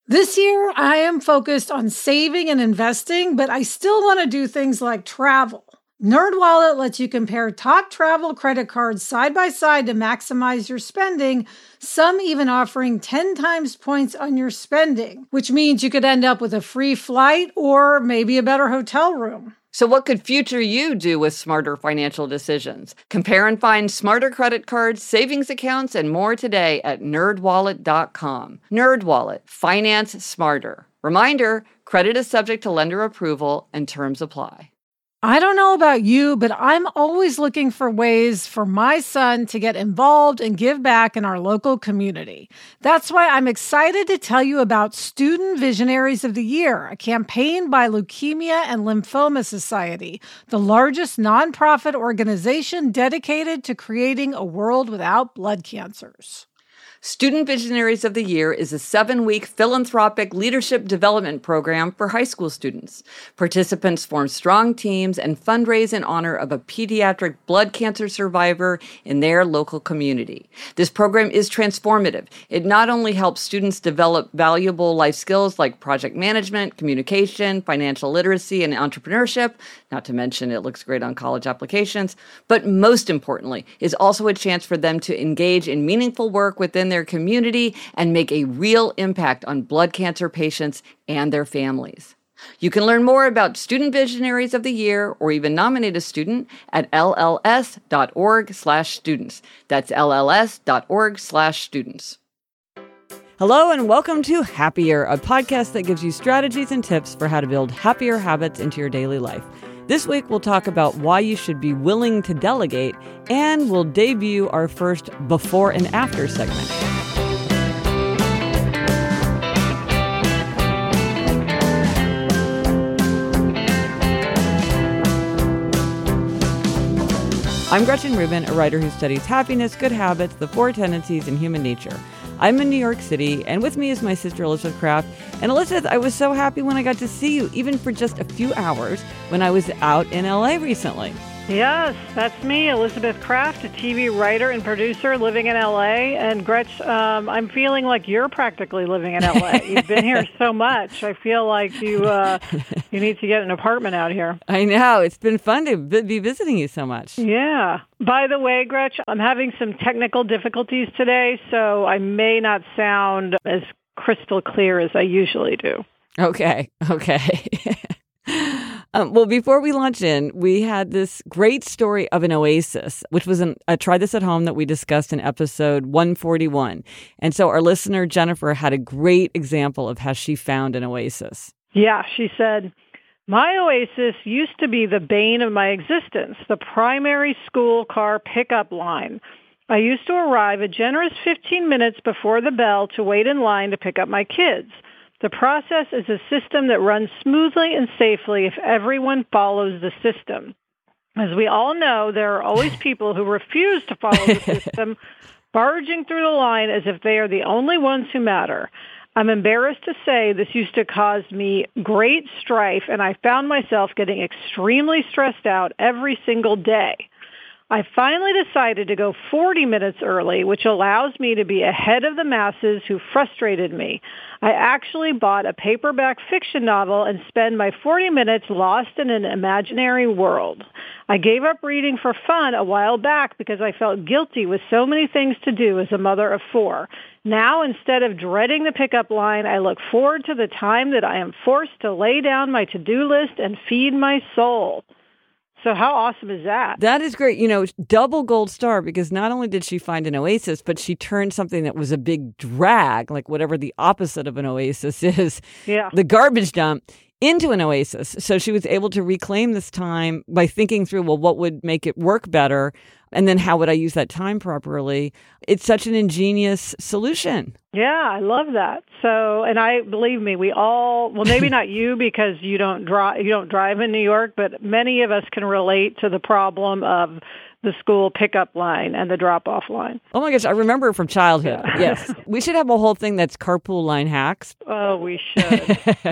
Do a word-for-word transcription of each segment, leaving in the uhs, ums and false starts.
This year, I am focused on saving and investing, but I still want to do things like travel. NerdWallet lets you compare top travel credit cards side by side to maximize your spending, some even offering ten times points on your spending, which means you could end up with a free flight or maybe a better hotel room. So what could future you do with smarter financial decisions? Compare and find smarter credit cards, savings accounts, and more today at nerd wallet dot com. NerdWallet. Finance smarter. Reminder, credit is subject to lender approval and terms apply. I don't know about you, but I'm always looking for ways for my son to get involved and give back in our local community. That's why I'm excited to tell you about Student Visionaries of the Year, a campaign by Leukemia and Lymphoma Society, the largest nonprofit organization dedicated to creating a world without blood cancers. Student Visionaries of the Year is a seven-week philanthropic leadership development program for high school students. Participants form strong teams and fundraise in honor of a pediatric blood cancer survivor in their local community. This program is transformative. It not only helps students develop valuable life skills like project management, communication, financial literacy, and entrepreneurship, not to mention it looks great on college applications, but most importantly, is also a chance for them to engage in meaningful work within their community and make a real impact on blood cancer patients and their families. You can learn more about Student Visionaries of the Year or even nominate a student at L L S dot org slash students. That's L L S dot org slash students. Hello and welcome to Happier, a podcast that gives you strategies and tips for how to build happier habits into your daily life. This week, we'll talk about why you should be willing to delegate, and we'll debut our first before and after segment. I'm Gretchen Rubin, a writer who studies happiness, good habits, the four tendencies, and human nature. I'm in New York City, and with me is my sister Elizabeth Kraft. And Elizabeth, I was so happy when I got to see you, even for just a few hours, when I was out in L A recently. Yes, that's me, Elizabeth Kraft, a T V writer and producer living in L A. And Gretch, um, I'm feeling like you're practically living in L A. You've been here so much. I feel like you uh, you need to get an apartment out here. I know. It's been fun to be visiting you so much. Yeah. By the way, Gretch, I'm having some technical difficulties today, so I may not sound as crystal clear as I usually do. Okay. Okay. Um, well, before we launch in, we had this great story of an oasis, which was an, a Try This at Home that we discussed in episode one forty-one. And so our listener, Jennifer, had a great example of how she found an oasis. Yeah, she said, "My oasis used to be the bane of my existence, the primary school car pickup line. I used to arrive a generous fifteen minutes before the bell to wait in line to pick up my kids. The process is a system that runs smoothly and safely if everyone follows the system. As we all know, there are always people who refuse to follow the system, barging through the line as if they are the only ones who matter. I'm embarrassed to say this used to cause me great strife, and I found myself getting extremely stressed out every single day. I finally decided to go forty minutes early, which allows me to be ahead of the masses who frustrated me. I actually bought a paperback fiction novel and spend my forty minutes lost in an imaginary world. I gave up reading for fun a while back because I felt guilty with so many things to do as a mother of four. Now, instead of dreading the pickup line, I look forward to the time that I am forced to lay down my to-do list and feed my soul." So how awesome is that? That is great. You know, double gold star, because not only did she find an oasis, but she turned something that was a big drag, like whatever the opposite of an oasis is, yeah. the garbage dump, into an oasis. So she was able to reclaim this time by thinking through, well, what would make it work better? And then how would I use that time properly? It's such an ingenious solution. Yeah, I love that. So, and I believe me, we all, well, maybe not you because you don't drive, you don't drive in New York, but many of us can relate to the problem of the school pickup line and the drop-off line. Oh my gosh, I remember it from childhood. Yeah. Yes. We should have a whole thing that's carpool line hacks. Oh, we should.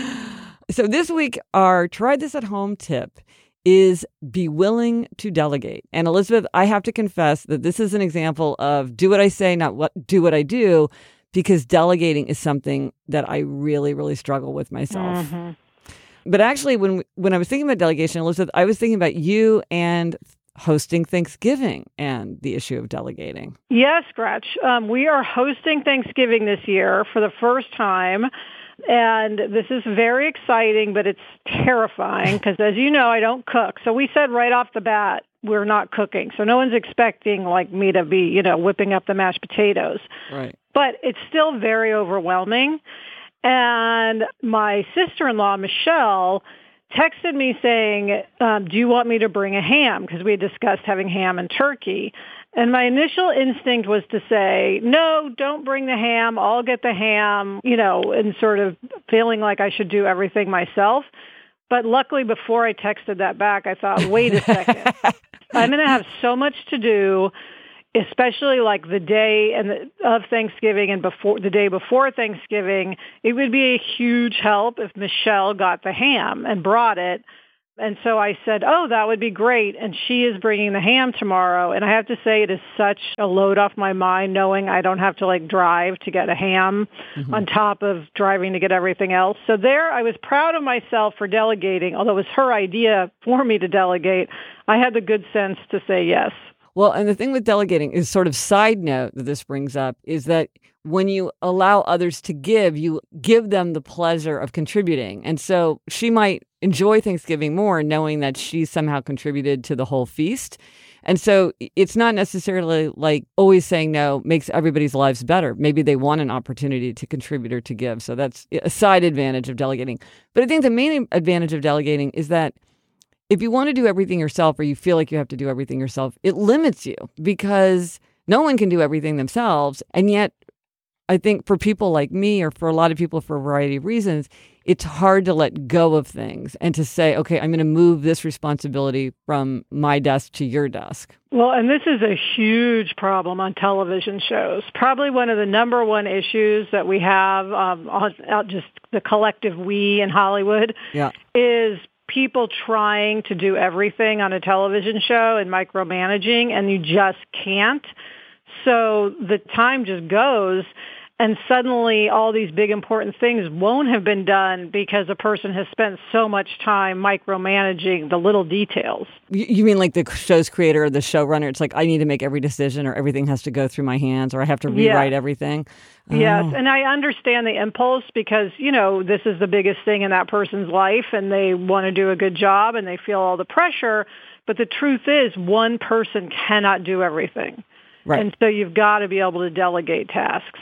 So this week, our Try This at Home tip is be willing to delegate. And Elizabeth, I have to confess that this is an example of do what I say, not what do what I do, because delegating is something that I really, really struggle with myself. Mm-hmm. But actually, when when I was thinking about delegation, Elizabeth, I was thinking about you and hosting Thanksgiving and the issue of delegating. Yes, Gretch. Um, we are hosting Thanksgiving this year for the first time. And this is very exciting, but it's terrifying because, as you know, I don't cook. So we said right off the bat, we're not cooking. So no one's expecting like me to be, you know, whipping up the mashed potatoes. Right. But it's still very overwhelming. And my sister-in-law, Michelle, texted me saying, um, do you want me to bring a ham? Because we had discussed having ham and turkey. And my initial instinct was to say, no, don't bring the ham. I'll get the ham, you know, and sort of feeling like I should do everything myself. But luckily, before I texted that back, I thought, wait a second. I'm going to have so much to do, especially like the day and the, of Thanksgiving and before the day before Thanksgiving. It would be a huge help if Michelle got the ham and brought it. And so I said, oh, that would be great. And she is bringing the ham tomorrow. And I have to say it is such a load off my mind knowing I don't have to like drive to get a ham mm-hmm. on top of driving to get everything else. So there I was proud of myself for delegating. Although it was her idea for me to delegate, I had the good sense to say yes. Well, and the thing with delegating is sort of side note that this brings up is that when you allow others to give, you give them the pleasure of contributing. And so she might enjoy Thanksgiving more knowing that she somehow contributed to the whole feast. And so it's not necessarily like always saying no makes everybody's lives better. Maybe they want an opportunity to contribute or to give. So that's a side advantage of delegating. But I think the main advantage of delegating is that if you want to do everything yourself or you feel like you have to do everything yourself, it limits you because no one can do everything themselves. And yet, I think for people like me or for a lot of people for a variety of reasons, it's hard to let go of things and to say, okay, I'm going to move this responsibility from my desk to your desk. Well, and this is a huge problem on television shows. Probably one of the number one issues that we have, um, on, on just the collective we in Hollywood, yeah. is people trying to do everything on a television show and micromanaging, and you just can't. So the time just goes, and suddenly all these big important things won't have been done because a person has spent so much time micromanaging the little details. You mean like the show's creator or the showrunner? It's like, I need to make every decision or everything has to go through my hands or I have to rewrite yes. everything? Yes, oh. and I understand the impulse because, you know, this is the biggest thing in that person's life and they want to do a good job and they feel all the pressure. But the truth is one person cannot do everything. Right. And so you've got to be able to delegate tasks.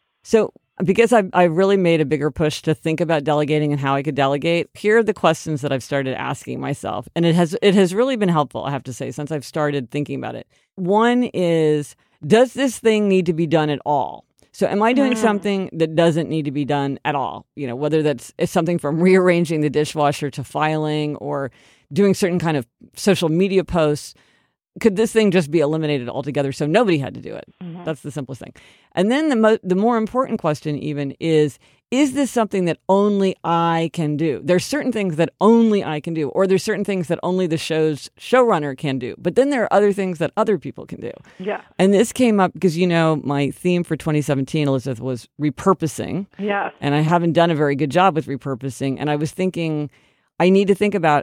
So because I I really made a bigger push to think about delegating and how I could delegate, here are the questions that I've started asking myself. And it has it has really been helpful, I have to say, since I've started thinking about it. One is, does this thing need to be done at all? So am I doing mm. something that doesn't need to be done at all? You know, whether that's it's something from rearranging the dishwasher to filing or doing certain kind of social media posts. Could this thing just be eliminated altogether so nobody had to do it? Mm-hmm. That's the simplest thing. And then the mo- the more important question even is, is this something that only I can do? There's certain things that only I can do, or there's certain things that only the show's showrunner can do. But then there are other things that other people can do. Yeah. And this came up because, you know, my theme for twenty seventeen, Elizabeth, was repurposing. Yeah. And I haven't done a very good job with repurposing. And I was thinking, I need to think about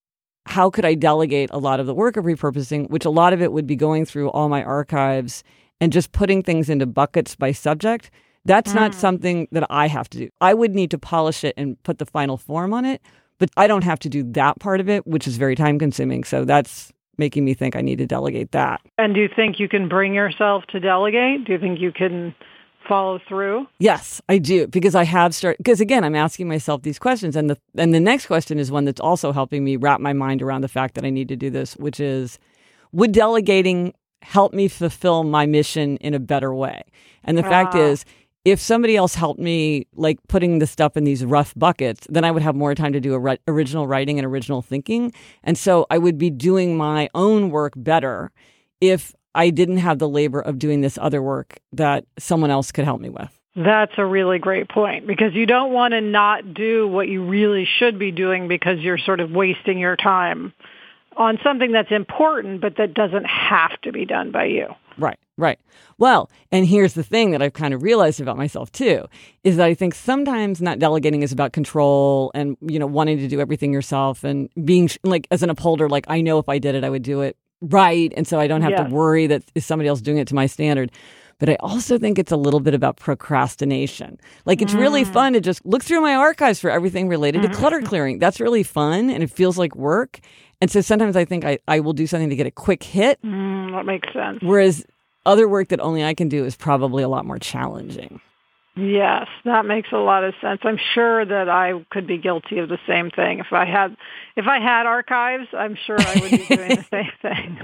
how could I delegate a lot of the work of repurposing, which a lot of it would be going through all my archives and just putting things into buckets by subject. That's mm. not something that I have to do. I would need to polish it and put the final form on it, but I don't have to do that part of it, which is very time consuming. So that's making me think I need to delegate that. And do you think you can bring yourself to delegate? Do you think you can follow through? Yes, I do, because I have started, because again, I'm asking myself these questions. And the and the next question is one that's also helping me wrap my mind around the fact that I need to do this, which is, would delegating help me fulfill my mission in a better way? And the ah. fact is, if somebody else helped me, like putting the stuff in these rough buckets, then I would have more time to do a ri- original writing and original thinking. And so I would be doing my own work better if I didn't have the labor of doing this other work that someone else could help me with. That's a really great point, because you don't want to not do what you really should be doing because you're sort of wasting your time on something that's important, but that doesn't have to be done by you. Right, right. Well, and here's the thing that I've kind of realized about myself too, is that I think sometimes not delegating is about control and, you know, wanting to do everything yourself and being like, as an upholder, like I know if I did it, I would do it right. And so I don't have Yes. to worry that is somebody else doing it to my standard. But I also think it's a little bit about procrastination. Like it's mm. really fun to just look through my archives for everything related mm. to clutter clearing. That's really fun and it feels like work. And so sometimes I think I, I will do something to get a quick hit. Mm, that makes sense. Whereas other work that only I can do is probably a lot more challenging. Yes, that makes a lot of sense. I'm sure that I could be guilty of the same thing. If I had if I had archives, I'm sure I would be doing the same thing.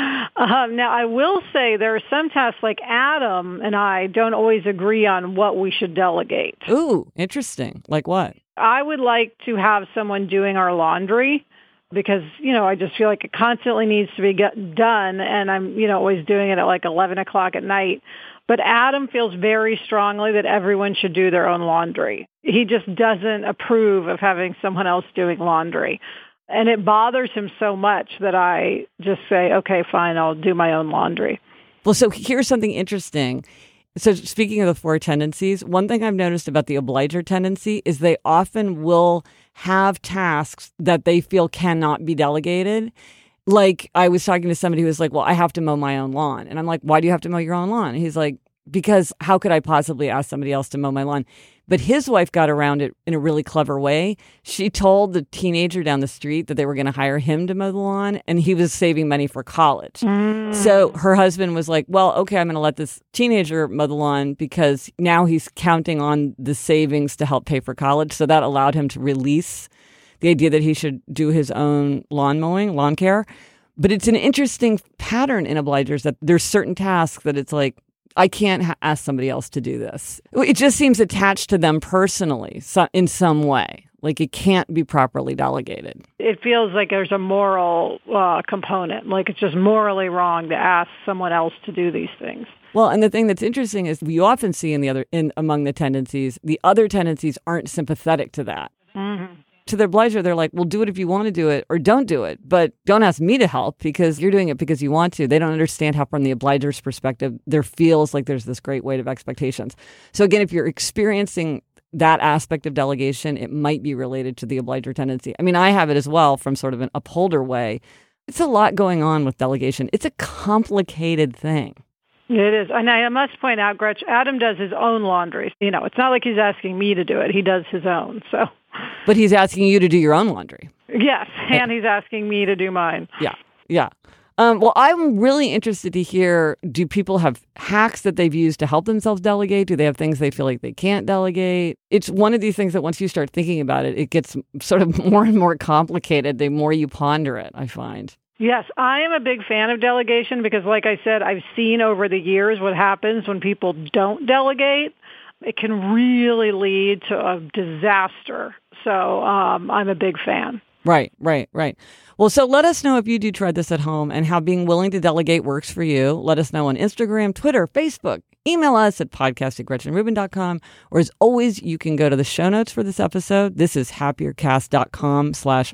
Um, now, I will say there are some tasks like Adam and I don't always agree on what we should delegate. Ooh, interesting. Like what? I would like to have someone doing our laundry because, you know, I just feel like it constantly needs to be get done, and I'm, you know, always doing it at like eleven o'clock at night. But Adam feels very strongly that everyone should do their own laundry. He just doesn't approve of having someone else doing laundry. And it bothers him so much that I just say, okay, fine, I'll do my own laundry. Well, so here's something interesting. So speaking of the four tendencies, one thing I've noticed about the obliger tendency is they often will have tasks that they feel cannot be delegated. Like I was talking to somebody who was like, well, I have to mow my own lawn. And I'm like, why do you have to mow your own lawn? And he's like, because how could I possibly ask somebody else to mow my lawn? But his wife got around it in a really clever way. She told the teenager down the street that they were going to hire him to mow the lawn, and he was saving money for college. Mm. So her husband was like, well, okay, I'm going to let this teenager mow the lawn because now he's counting on the savings to help pay for college. So that allowed him to release the idea that he should do his own lawn mowing, lawn care. But it's an interesting pattern in obligers that there's certain tasks that it's like, I can't ha- ask somebody else to do this. It just seems attached to them personally so, in some way. Like it can't be properly delegated. It feels like there's a moral uh, component. Like it's just morally wrong to ask someone else to do these things. Well, and the thing that's interesting is we often see in the other, in among the tendencies, the other tendencies aren't sympathetic to that. Mm-hmm. To their pleasure, they're like, well, do it if you want to do it or don't do it. But don't ask me to help because you're doing it because you want to. They don't understand how from the obliger's perspective, there feels like there's this great weight of expectations. So again, if you're experiencing that aspect of delegation, it might be related to the obliger tendency. I mean, I have it as well from sort of an upholder way. It's a lot going on with delegation. It's a complicated thing. It is. And I must point out, Gretch, Adam does his own laundry. You know, it's not like he's asking me to do it. He does his own. So, but he's asking you to do your own laundry. Yes, and he's asking me to do mine. Yeah, yeah. Um, well, I'm really interested to hear, do people have hacks that they've used to help themselves delegate? Do they have things they feel like they can't delegate? It's one of these things that once you start thinking about it, it gets sort of more and more complicated the more you ponder it, I find. Yes, I am a big fan of delegation because, like I said, I've seen over the years what happens when people don't delegate. It can really lead to a disaster. So um, I'm a big fan. Right, right, right. Well, so let us know if you do try this at home and how being willing to delegate works for you. Let us know on Instagram, Twitter, Facebook. Email us at podcast at gretchen rubin dot com. Or as always, you can go to the show notes for this episode. This is happiercast.com slash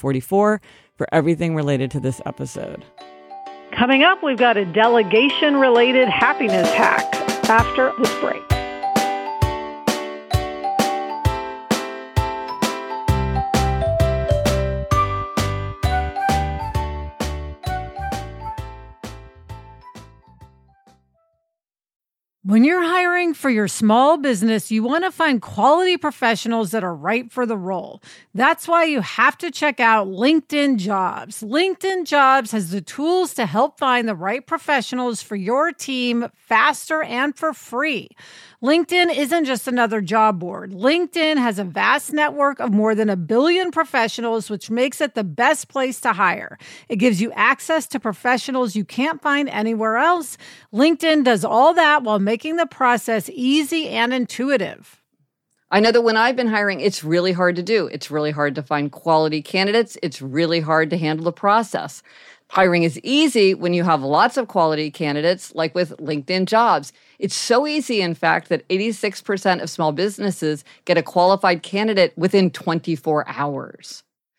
144 for everything related to this episode. Coming up, we've got a delegation-related happiness hack after this break. When you're hiring for your small business, you want to find quality professionals that are right for the role. That's why you have to check out LinkedIn Jobs. LinkedIn Jobs has the tools to help find the right professionals for your team faster and for free. LinkedIn isn't just another job board. LinkedIn has a vast network of more than a billion professionals, which makes it the best place to hire. It gives you access to professionals you can't find anywhere else. LinkedIn does all that while making the process easy and intuitive. I know that when I've been hiring, it's really hard to do. It's really hard to find quality candidates. It's really hard to handle the process. Hiring is easy when you have lots of quality candidates, like with LinkedIn Jobs. It's so easy, in fact, that eighty-six percent of small businesses get a qualified candidate within twenty-four hours.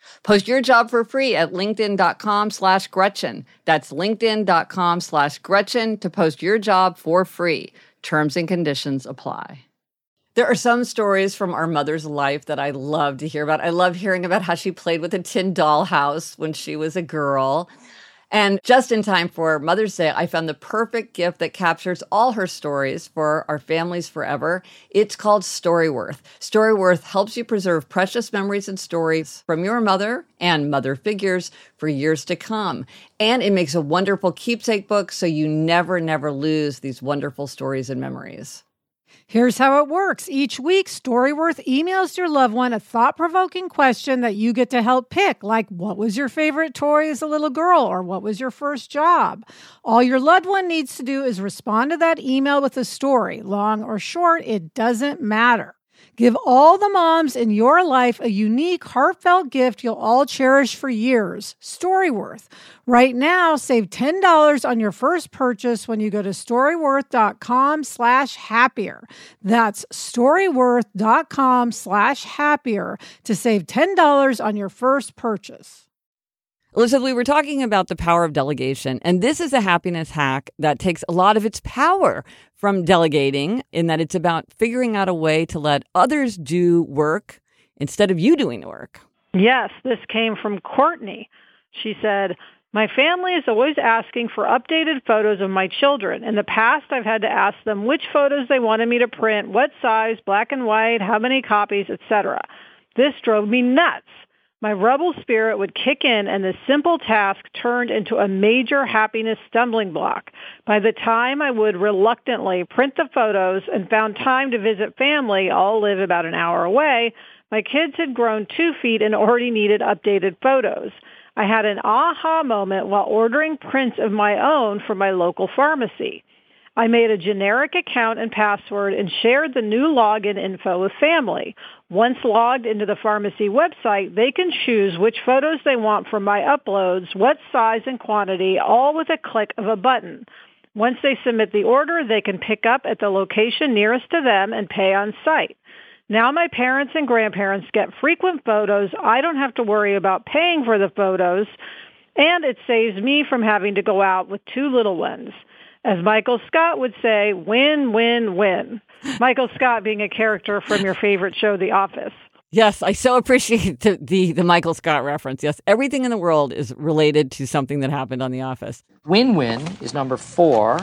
Post your job for free at linkedin.com slash Gretchen. That's linkedin.com slash Gretchen to post your job for free. Terms and conditions apply. There are some stories from our mother's life that I love to hear about. I love hearing about how she played with a tin dollhouse when she was a girl. And just in time for Mother's Day, I found the perfect gift that captures all her stories for our families forever. It's called Storyworth. Storyworth helps you preserve precious memories and stories from your mother and mother figures for years to come. And it makes a wonderful keepsake book so you never, never lose these wonderful stories and memories. Here's how it works. Each week, Storyworth emails your loved one a thought-provoking question that you get to help pick, like what was your favorite toy as a little girl, or what was your first job? All your loved one needs to do is respond to that email with a story. Long or short, it doesn't matter. Give all the moms in your life a unique, heartfelt gift you'll all cherish for years. Storyworth. Right now, save ten dollars on your first purchase when you go to storyworth.com slash happier. That's storyworth.com slash happier to save ten dollars on your first purchase. Elizabeth, we were talking about the power of delegation, and this is a happiness hack that takes a lot of its power from delegating, in that it's about figuring out a way to let others do work instead of you doing the work. Yes, this came from Courtney. She said, my family is always asking for updated photos of my children. In the past, I've had to ask them which photos they wanted me to print, what size, black and white, how many copies, et cetera. This drove me nuts. My rebel spirit would kick in, and the simple task turned into a major happiness stumbling block. By the time I would reluctantly print the photos and found time to visit family, all live about an hour away, my kids had grown two feet and already needed updated photos. I had an aha moment while ordering prints of my own from my local pharmacy. I made a generic account and password and shared the new login info with family. Once logged into the pharmacy website, they can choose which photos they want from my uploads, what size and quantity, all with a click of a button. Once they submit the order, they can pick up at the location nearest to them and pay on site. Now my parents and grandparents get frequent photos. I don't have to worry about paying for the photos, and it saves me from having to go out with two little ones. As Michael Scott would say, win, win, win. Michael Scott being a character from your favorite show, The Office. Yes, I so appreciate the, the, the Michael Scott reference. Yes, everything in the world is related to something that happened on The Office. Win-win is number four,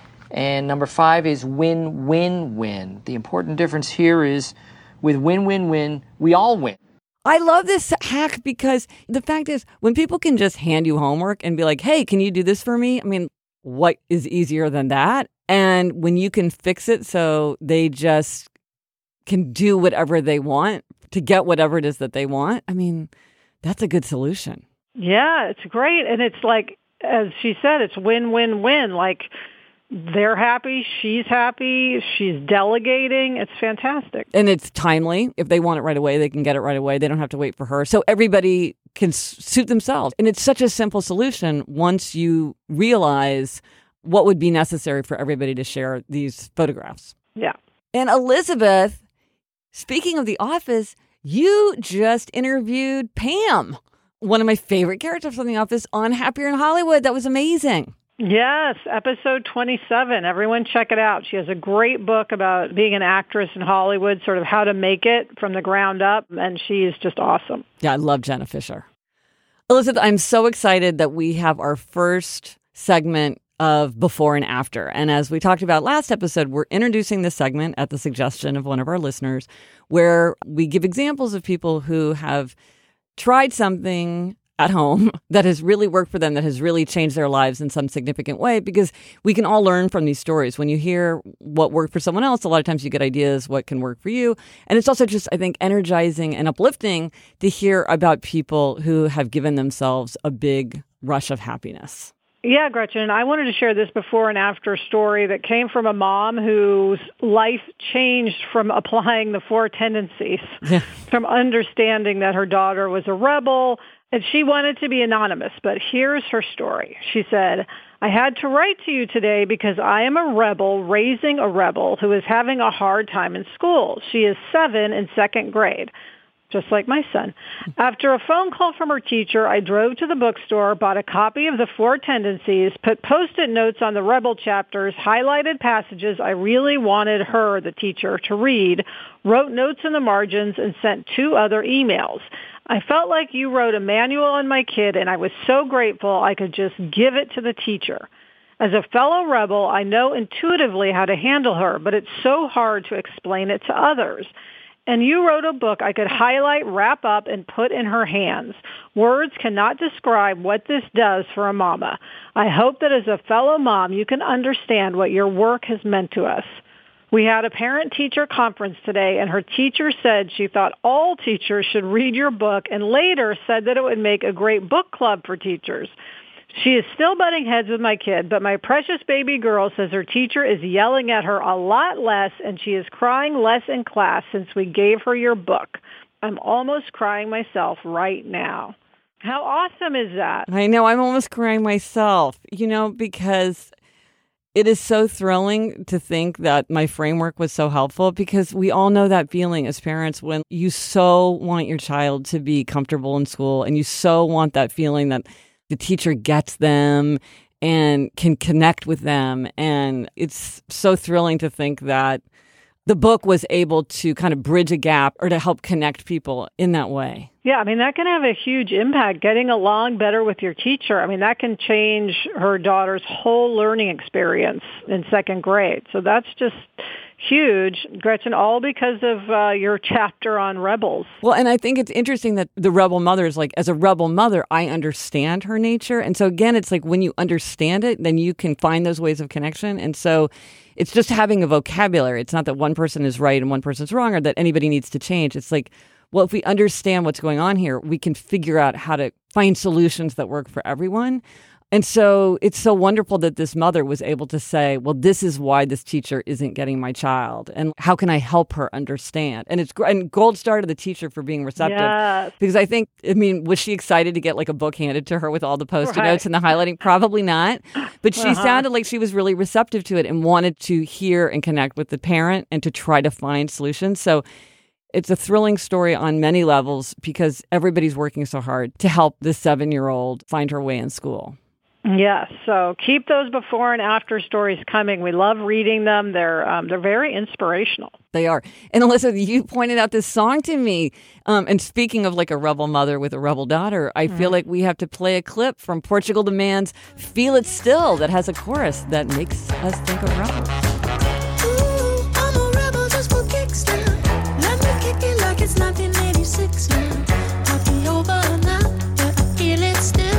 and number five is win-win-win. The important difference here is with win-win-win, we all win. I love this hack because the fact is, when people can just hand you homework and be like, hey, can you do this for me? I mean, what is easier than that? And when you can fix it so they just can do whatever they want to get whatever it is that they want, I mean, that's a good solution. Yeah, it's great. And it's like, as she said, it's win-win-win. Like, they're happy, she's happy, she's delegating. It's fantastic. And it's timely. If they want it right away, they can get it right away. They don't have to wait for her. So everybody can suit themselves. And it's such a simple solution once you realize what would be necessary for everybody to share these photographs. Yeah. And Elizabeth, speaking of The Office, you just interviewed Pam, one of my favorite characters from The Office, on Happier in Hollywood. That was amazing. Yes, episode twenty-seven. Everyone check it out. She has a great book about being an actress in Hollywood, sort of how to make it from the ground up, and she is just awesome. Yeah, I love Jenna Fischer. Elizabeth, I'm so excited that we have our first segment of Before and After. And as we talked about last episode, we're introducing this segment at the suggestion of one of our listeners, where we give examples of people who have tried something at home that has really worked for them, that has really changed their lives in some significant way, because we can all learn from these stories. When you hear what worked for someone else, a lot of times you get ideas what can work for you. And it's also just, I think, energizing and uplifting to hear about people who have given themselves a big rush of happiness. Yeah, Gretchen, I wanted to share this before and after story that came from a mom whose life changed from applying the four tendencies, Yeah. from understanding that her daughter was a rebel, and she wanted to be anonymous. But here's her story. She said, I had to write to you today because I am a rebel raising a rebel who is having a hard time in school. She is seven in second grade. just like my son. After a phone call from her teacher, I drove to the bookstore, bought a copy of The Four Tendencies, put Post-it notes on the Rebel chapters, highlighted passages I really wanted her, the teacher, to read, wrote notes in the margins, and sent two other emails. I felt like you wrote a manual on my kid, and I was so grateful I could just give it to the teacher. As a fellow rebel, I know intuitively how to handle her, but it's so hard to explain it to others. And you wrote a book I could highlight, wrap up, and put in her hands. Words cannot describe what this does for a mama. I hope that as a fellow mom, you can understand what your work has meant to us. We had a parent-teacher conference today, and her teacher said she thought all teachers should read your book, and later said that it would make a great book club for teachers. She is still butting heads with my kid, but my precious baby girl says her teacher is yelling at her a lot less, and she is crying less in class since we gave her your book. I'm almost crying myself right now. How awesome is that? I know. I'm almost crying myself, you know, because it is so thrilling to think that my framework was so helpful, because we all know that feeling as parents when you so want your child to be comfortable in school, and you so want that feeling that the teacher gets them and can connect with them. And it's so thrilling to think that the book was able to kind of bridge a gap or to help connect people in that way. Yeah, I mean, that can have a huge impact, getting along better with your teacher. I mean, that can change her daughter's whole learning experience in second grade. So that's just huge, Gretchen, all because of uh, your chapter on rebels. Well, and I think it's interesting that the rebel mother is like, as a rebel mother, I understand her nature. And so again, it's like when you understand it, then you can find those ways of connection. And so it's just having a vocabulary. It's not that one person is right and one person's wrong, or that anybody needs to change. It's like, well, if we understand what's going on here, we can figure out how to find solutions that work for everyone. And so it's so wonderful that this mother was able to say, well, this is why this teacher isn't getting my child. And how can I help her understand? And it's and gold star to the teacher for being receptive. Yes. Because I think, I mean, was she excited to get like a book handed to her with all the Post-it Right. notes and the highlighting? Probably not. But she Uh-huh. sounded like she was really receptive to it and wanted to hear and connect with the parent and to try to find solutions. So it's a thrilling story on many levels because everybody's working so hard to help this seven-year-old find her way in school. Yes, so keep those before and after stories coming. We love reading them. They're um, they're very inspirational. They are. And Alyssa, you pointed out this song to me. Um, and speaking of like a rebel mother with a rebel daughter, I mm. feel like we have to play a clip from Portugal the Man's Feel It Still that has a chorus that makes us think of rebels. Ooh, I'm a rebel just for kicks now. Let me kick it like it's nineteen eighty-six now. Might be over now, but I feel it still.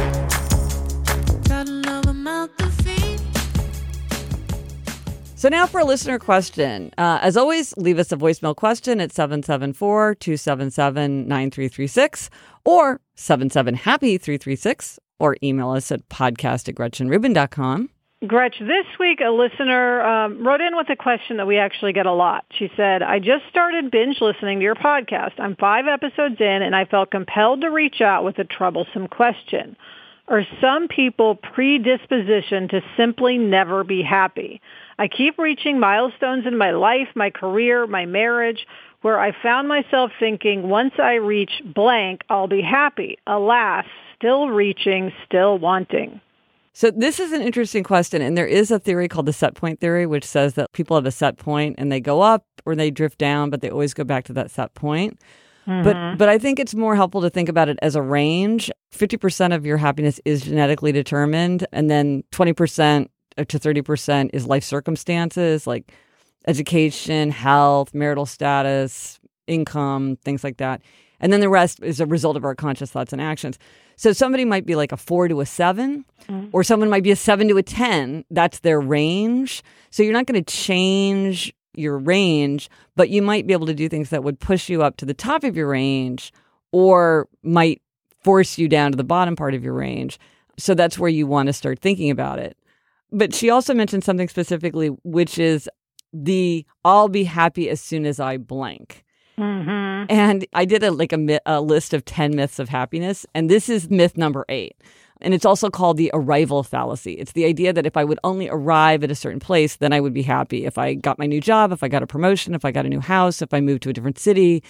So now for a listener question. Uh, as always, leave us a voicemail question at seven seven four, two seven seven, nine three three six or seven seven happy three three six, or email us at podcast at gretchen rubin dot com. Gretch, this week a listener um, wrote in with a question that we actually get a lot. She said, I just started binge listening to your podcast. I'm five episodes in, and I felt compelled to reach out with a troublesome question. Are some people predispositioned to simply never be happy? I keep reaching milestones in my life, my career, my marriage, where I found myself thinking, once I reach blank, I'll be happy. Alas, still reaching, still wanting. So this is an interesting question, and there is a theory called the set point theory, which says that people have a set point and they go up or they drift down, but they always go back to that set point. Mm-hmm. But but I think it's more helpful to think about it as a range. fifty percent of your happiness is genetically determined, and then twenty percent to thirty percent is life circumstances like education, health, marital status, income, things like that. And then the rest is a result of our conscious thoughts and actions. So somebody might be like a four to a seven, mm-hmm. or someone might be a seven to a ten. That's their range. So you're not going to change your range, but you might be able to do things that would push you up to the top of your range or might force you down to the bottom part of your range. So that's where you want to start thinking about it. But she also mentioned something specifically, which is the I'll be happy as soon as I blank. Mm-hmm. And I did a like a, a list of ten myths of happiness, and this is myth number eight. And it's also called the arrival fallacy. It's the idea that if I would only arrive at a certain place, then I would be happy. If I got my new job, if I got a promotion, if I got a new house, if I moved to a different city,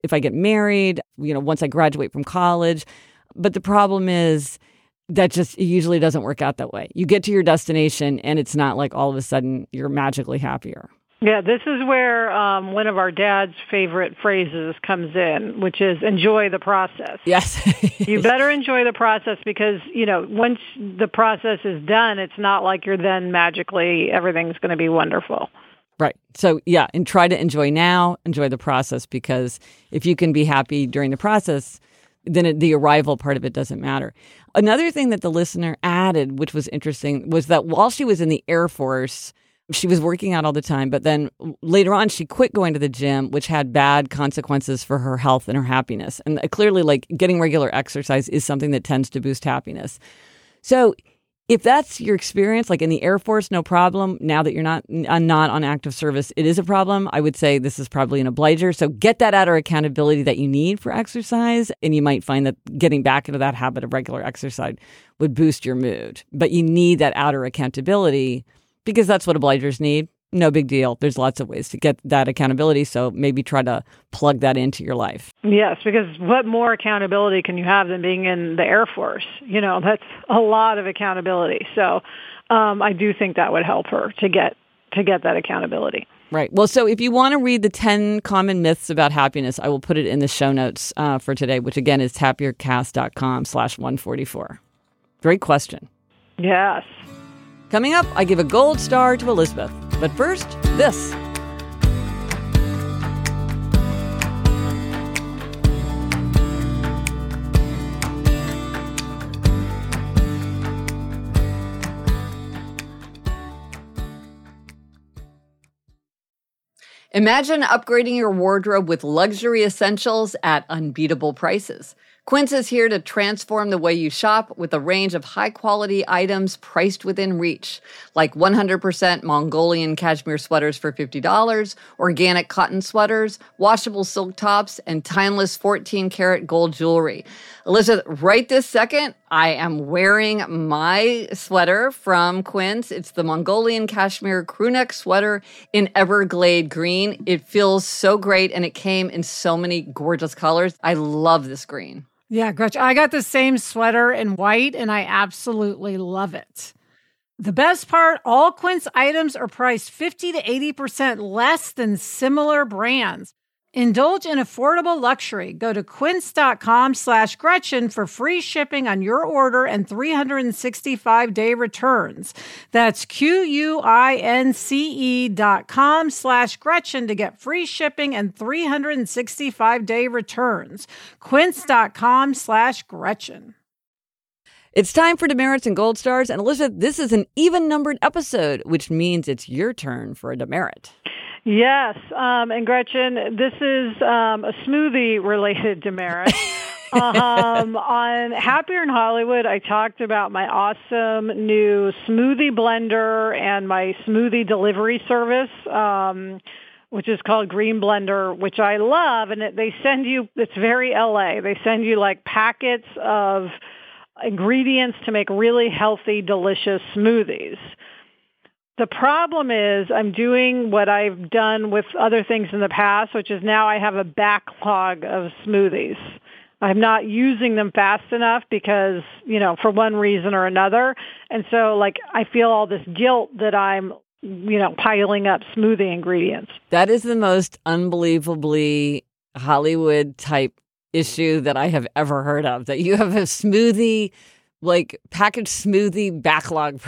if I get married, you know, once I graduate from college. But the problem is that just it usually doesn't work out that way. You get to your destination and it's not like all of a sudden you're magically happier. Yeah, this is where um, one of our dad's favorite phrases comes in, which is enjoy the process. Yes. You better enjoy the process because, you know, once the process is done, it's not like you're then magically, everything's going to be wonderful. Right. So, yeah, and try to enjoy now, enjoy the process, because if you can be happy during the process, then it, the arrival part of it doesn't matter. Another thing that the listener added, which was interesting, was that while she was in the Air Force, she was working out all the time, but then later on she quit going to the gym, which had bad consequences for her health and her happiness. And clearly, like, getting regular exercise is something that tends to boost happiness. So if that's your experience, like in the Air Force, no problem. Now that you're not not on active service, it is a problem. I would say this is probably an obliger. So get that outer accountability that you need for exercise, and you might find that getting back into that habit of regular exercise would boost your mood. But you need that outer accountability because that's what obligers need. No big deal. There's lots of ways to get that accountability. So maybe try to plug that into your life. Yes, because what more accountability can you have than being in the Air Force? You know, that's a lot of accountability. So um, I do think that would help her to get to get that accountability. Right. Well, so if you want to read the ten common myths about happiness, I will put it in the show notes uh, for today, which again is happiercast.com slash 144. Great question. Yes. Coming up, I give a gold star to Elizabeth. But first, this. Imagine upgrading your wardrobe with luxury essentials at unbeatable prices. Quince is here to transform the way you shop with a range of high-quality items priced within reach, like one hundred percent Mongolian cashmere sweaters for fifty dollars, organic cotton sweaters, washable silk tops, and timeless fourteen karat gold jewelry. Elizabeth, right this second, I am wearing my sweater from Quince. It's the Mongolian cashmere crewneck sweater in Everglade green. It feels so great, and it came in so many gorgeous colors. I love this green. Yeah, Gretchen, I got the same sweater in white, and I absolutely love it. The best part, all Quince items are priced fifty to eighty percent less than similar brands. Indulge in affordable luxury. Go to quince.com slash Gretchen for free shipping on your order and three hundred sixty-five day returns. That's Q-U-I-N-C-E dot com slash Gretchen to get free shipping and three hundred sixty-five day returns. Quince.com slash Gretchen. It's time for demerits and gold stars. And Elizabeth, this is an even-numbered episode, which means it's your turn for a demerit. Yes, um, and Gretchen, this is um, a smoothie-related demerit. um, on Happier in Hollywood, I talked about my awesome new smoothie blender and my smoothie delivery service, um, which is called Green Blender, which I love. And it, they send you, it's very L A. They send you like packets of ingredients to make really healthy, delicious smoothies. The problem is I'm doing what I've done with other things in the past, which is now I have a backlog of smoothies. I'm not using them fast enough because, you know, for one reason or another. And so, like, I feel all this guilt that I'm, you know, piling up smoothie ingredients. That is the most unbelievably Hollywood type issue that I have ever heard of, that you have a smoothie like packaged smoothie backlog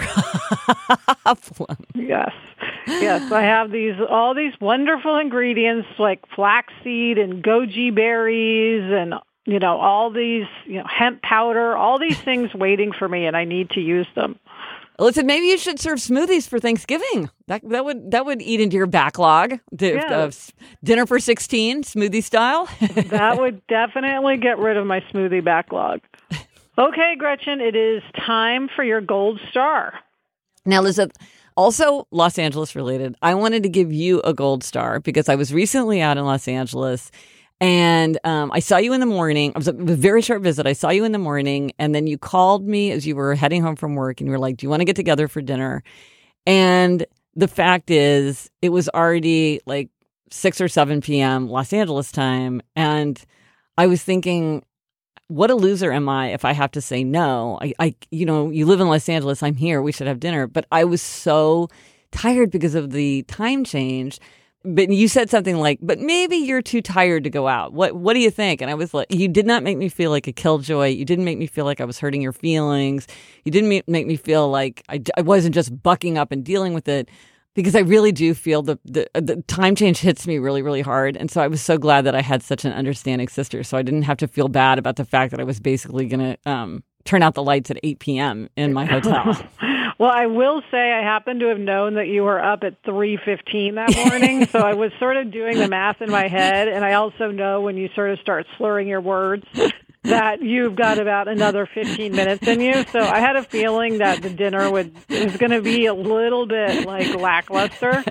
problem. Yes. Yes. I have these, all these wonderful ingredients like flaxseed and goji berries and, you know, all these, you know, hemp powder, all these things waiting for me, and I need to use them. Listen, maybe you should serve smoothies for Thanksgiving. That that would that would eat into your backlog. The, Yeah. uh, dinner for sixteen, smoothie style. That would definitely get rid of my smoothie backlog. Okay, Gretchen, it is time for your gold star. Now, Elizabeth, also Los Angeles related, I wanted to give you a gold star because I was recently out in Los Angeles and um, I saw you in the morning. It was a very short visit. I saw you in the morning and then you called me as you were heading home from work and you were like, do you want to get together for dinner? And the fact is, it was already like six or seven p.m. Los Angeles time. And I was thinking, what a loser am I if I have to say no? I, I, you know, you live in Los Angeles. I'm here. We should have dinner. But I was so tired because of the time change. But you said something like, but maybe you're too tired to go out. What What do you think? And I was like, you did not make me feel like a killjoy. You didn't make me feel like I was hurting your feelings. You didn't make me feel like I, I wasn't just bucking up and dealing with it, because I really do feel the, the the time change hits me really, really hard. And so I was so glad that I had such an understanding sister. So I didn't have to feel bad about the fact that I was basically going to um, turn out the lights at eight p.m. in my hotel. Well, I will say I happen to have known that you were up at three fifteen that morning, so I was sort of doing the math in my head, and I also know when you sort of start slurring your words that you've got about another fifteen minutes in you. So I had a feeling that the dinner would was going to be a little bit like lackluster.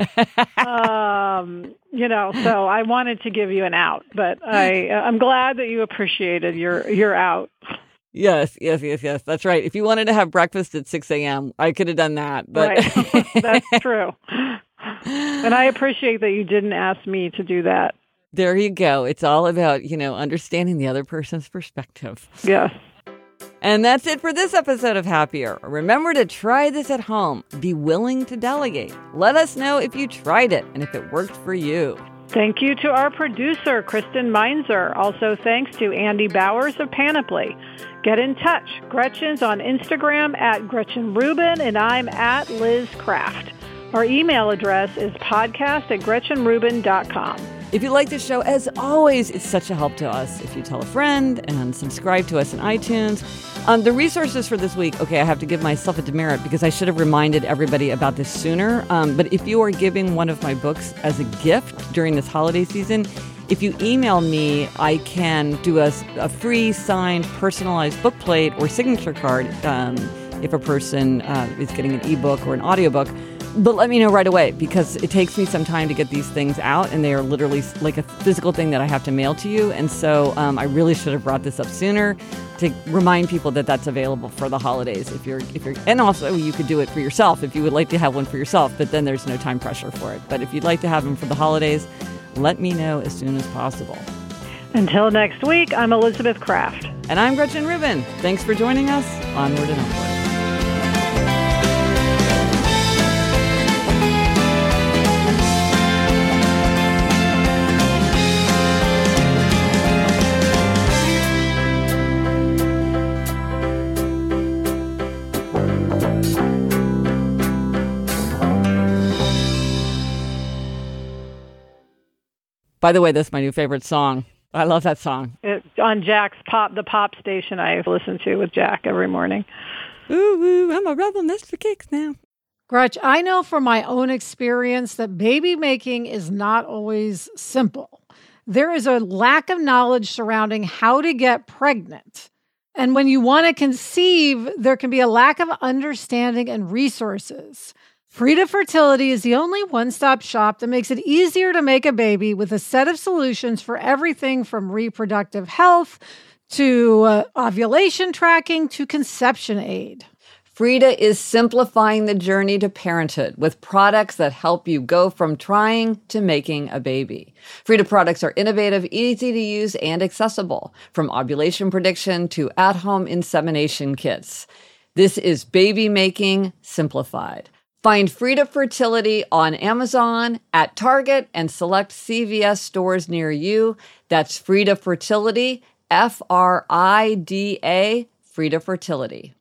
Um, you know, so I wanted to give you an out, but I I'm glad that you appreciated your your out. Yes, yes, yes, yes. That's right. If you wanted to have breakfast at six a.m., I could have done that. But right. That's true. And I appreciate that you didn't ask me to do that. There you go. It's all about, you know, understanding the other person's perspective. Yes. And that's it for this episode of Happier. Remember to try this at home. Be willing to delegate. Let us know if you tried it and if it worked for you. Thank you to our producer, Kristen Meinzer. Also thanks to Andy Bowers of Panoply. Get in touch. Gretchen's on Instagram at Gretchen Rubin, and I'm at Liz Craft. Our email address is podcast at gretchen rubin dot com. If you like the show, as always, it's such a help to us if you tell a friend and subscribe to us in iTunes. Um, the resources for this week, okay, I have to give myself a demerit because I should have reminded everybody about this sooner. Um, but if you are giving one of my books as a gift during this holiday season, if you email me, I can do a, a free signed personalized book plate or signature card um, if a person uh, is getting an ebook or an audiobook. But let me know right away, because it takes me some time to get these things out, and they are literally like a physical thing that I have to mail to you. And so um, I really should have brought this up sooner to remind people that that's available for the holidays. If you're, if you're, and also you could do it for yourself if you would like to have one for yourself, but then there's no time pressure for it. But if you'd like to have them for the holidays, let me know as soon as possible. Until next week, I'm Elizabeth Craft. And I'm Gretchen Rubin. Thanks for joining us. Onward and upward. By the way, that's my new favorite song. I love that song. It, on Jack's pop, the pop station I listen to with Jack every morning. Ooh, ooh, I'm a rebel nest for kicks now. Gretch, I know from my own experience that baby making is not always simple. There is a lack of knowledge surrounding how to get pregnant. And when you want to conceive, there can be a lack of understanding and resources. Frida Fertility is the only one-stop shop that makes it easier to make a baby with a set of solutions for everything from reproductive health to uh, ovulation tracking to conception aid. Frida is simplifying the journey to parenthood with products that help you go from trying to making a baby. Frida products are innovative, easy to use, and accessible, from ovulation prediction to at-home insemination kits. This is baby making simplified. Find Frida Fertility on Amazon, at Target, and select C V S stores near you. That's Frida Fertility, F R I D A, Frida Fertility.